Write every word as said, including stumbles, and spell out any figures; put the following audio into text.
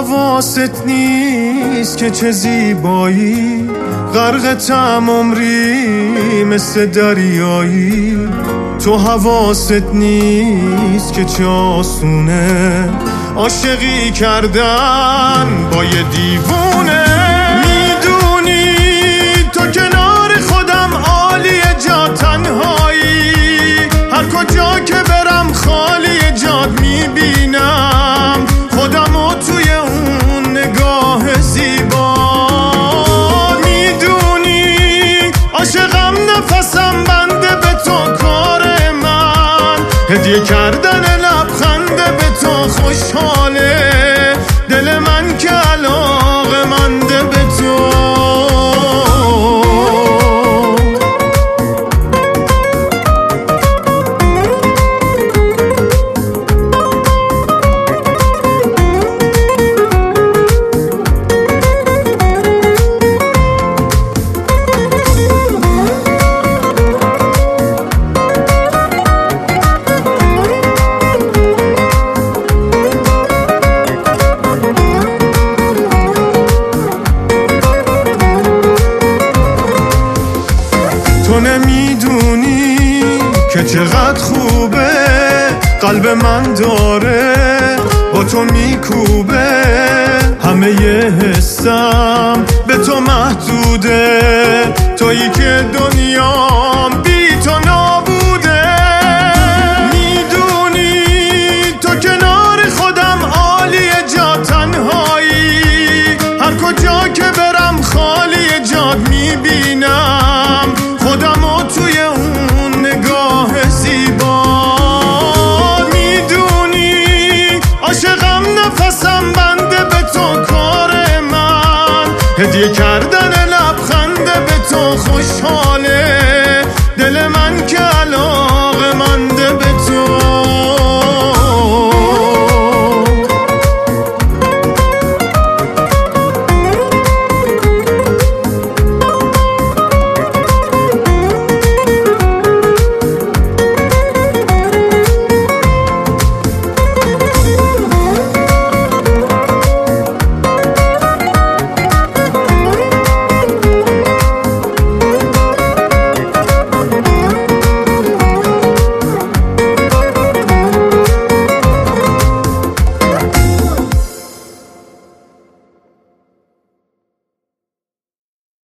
حواست نیست که چه زیبایی، غرقتم عمری مثل دریایی. تو حواست نیست که چه آسونه عاشقی کردن با یه دیوونه. میدونی تو کنار خودم عالیه، جا تنهایی، هر کجا که برم خالی جاد میبینم خودمو توی اون نگاه زیبا. میدونی عاشقم، نفسم بنده به تو، کار من هدیه کردن لبخنده به تو. خوشحاله دل من که علاقه منده به تو. تو نمیدونی که چقدر خوبه قلب من داره با تو میکوبه. همه ی حسم به تو محدوده، تویی که دنیام بی تو نابوده. میدونی تو کنار خودم عالیه، جا تنهایی، هر کجا که برم خالی جاد میبینم خودمو توی اون نگاه زیبا. میدونی عاشقم، نفسم بنده به تو، کار من هدیه کردن لبخنده به تو. خوشحاله دل من که